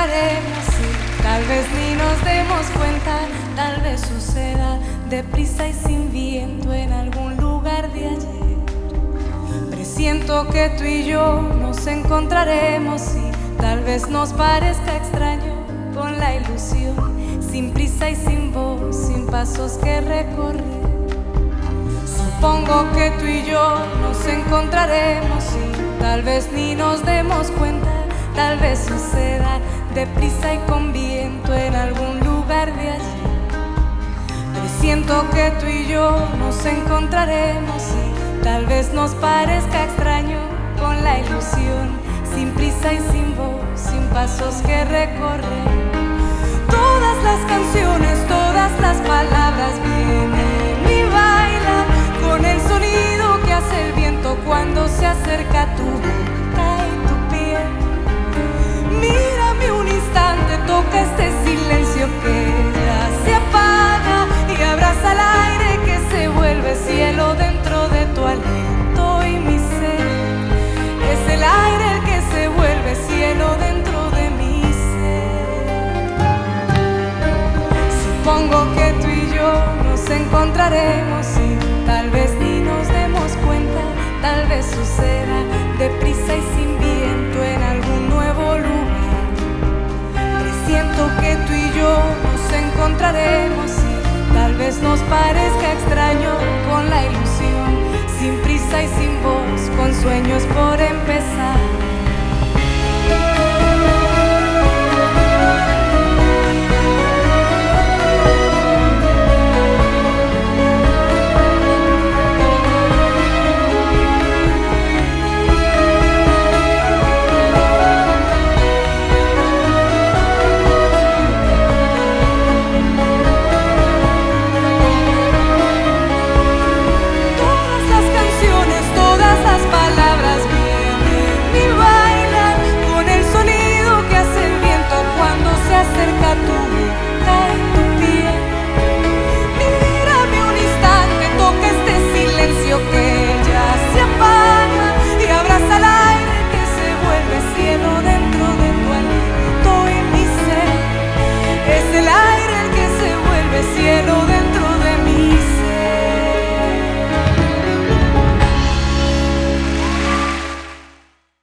encontraremos y tal vez ni nos demos cuenta. Tal vez suceda deprisa y sin viento en algún lugar de ayer. Presiento que tú y yo nos encontraremos y tal vez nos parezca extraño con la ilusión, sin prisa y sin voz, sin pasos que recorrer. Supongo que tú y yo nos encontraremos y tal vez ni nos demos cuenta. Tal vez suceda deprisa y con viento en algún lugar de allí. Presiento que tú y yo nos encontraremos y tal vez nos parezca extraño con la ilusión, sin prisa y sin voz, sin pasos que recorrer. Todas las canciones, todas las palabras vienen y bailan con el sonido que hace el viento cuando se acerca a tu boca y tu piel. Mírame un instante, toca este silencio que ya se apaga y abraza el aire que se vuelve cielo dentro de tu aliento y mi ser. Es el aire el que se vuelve cielo dentro de mi ser. Supongo que tú y yo nos encontraremos y tal vez ni nos demos cuenta. Tal vez suceda deprisa y sin viento en algún nuevo lugar. Presiento que tú y yo nos encontraremos y tal vez nos parezca extraño con la ilusión, sin prisa y sin voz, con sueños por empezar.